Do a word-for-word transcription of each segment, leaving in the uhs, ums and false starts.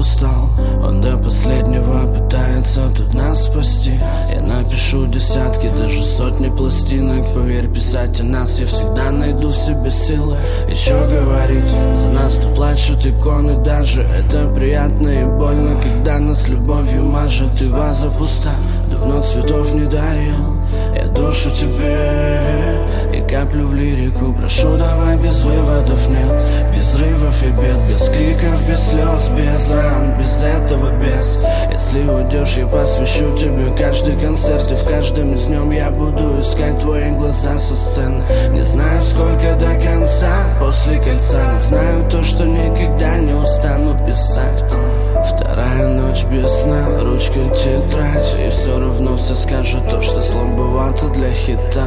устал. Он до последнего пытается тут нас спасти. Я напишу десятки, даже сотни пластинок. Поверь, писать о нас я всегда найду в себе силы. Еще говорить, за нас тут плачут иконы даже. Это приятно и больно, когда нас любовью мажет. И ваза пуста, давно цветов не дарил. Я душу тебе и каплю в лирику. Прошу, давай без выводов, нет, без рывов и бед, без криков, без слез, без ран, без этого, без. Если уйдешь, я посвящу тебе каждый концерт, и в каждом из нем я буду искать твои глаза со сцены. Не знаю, сколько до конца после кольца, но знаю то, что никогда не устану писать. Вторая ночь без сна, ручка, тетрадь, и все равно все скажут то, что слабовато для хита.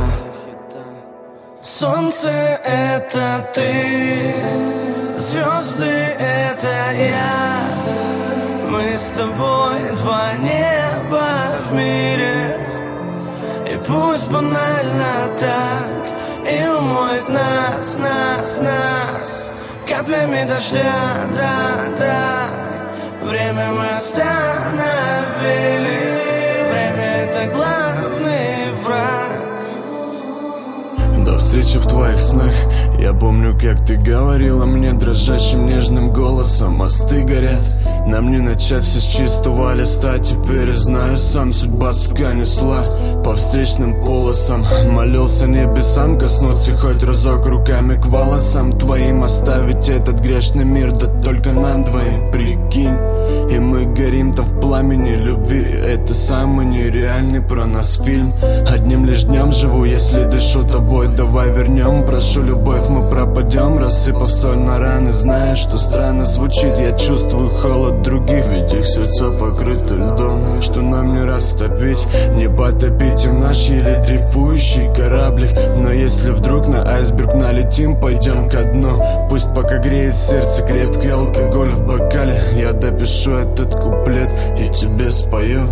Солнце — это ты, звезды — это я. Мы с тобой два неба в мире. И пусть банально так и умоет нас, нас, нас каплями дождя, да, да. Время мы остановили. Время — это главный враг. До встречи в твоих снах. Я помню, как ты говорила мне дрожащим нежным голосом: мосты горят, нам не начать все с чистого листа. Теперь я знаю сам, судьба, сука, несла по встречным полосам. Молился небесам коснуться хоть разок руками к волосам твоим. Оставить этот грешный мир, да только нам двоим, прикинь. И мы горим там в пламени любви. Это самый нереальный про нас фильм. Одним лишь днем живу, если дышу тобой. Давай вернем, прошу, любовь, мы пропадем, рассыпав соль на раны. Знаешь, что странно звучит, я чувствую холод других, ведь их сердца покрыты льдом. Что нам не растопить, не потопить им наш еле дрейфующий кораблик. Но если вдруг на айсберг налетим, пойдем ко дну. Пусть пока греет сердце крепкий алкоголь в бокале. Я допишу этот куплет и тебе спою.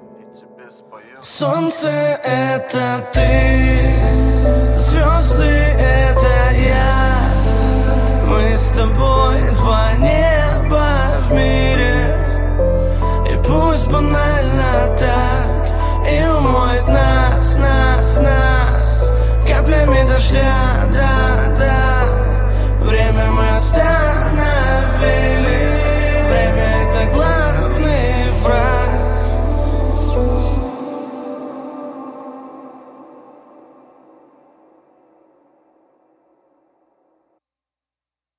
Солнце — это ты, звезды — это я. Мы с тобой два неба